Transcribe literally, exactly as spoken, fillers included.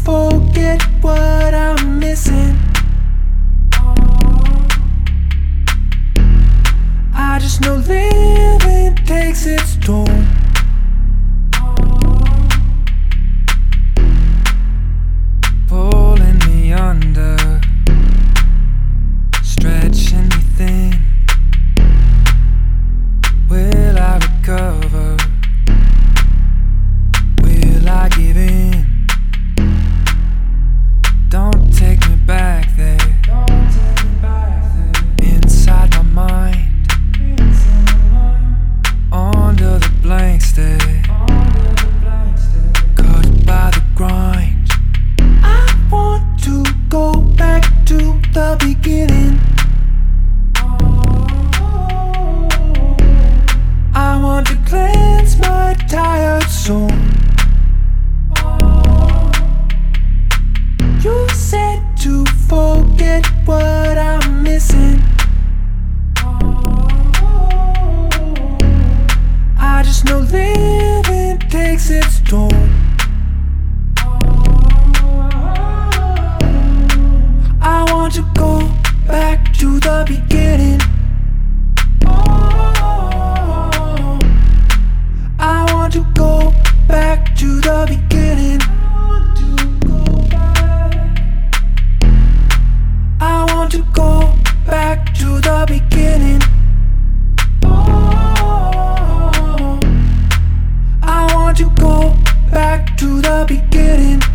forget what I'm missing. I just know living takes its toll. Pulling me under, stretching me thin. Will I recover? Will I give in? Don't take me back there. Don't take me back there. Inside my mind, inside my mind. Under the blank stare, under the blank stare. Cut by the grind. I want to go back to the beginning. I want to cleanse my tired soul. You said to forget what I'm missing. I just know living takes its toll. I want to go back to the beginning. I want to go back to the beginning. I want to go back to the beginning. I want to go back to the beginning.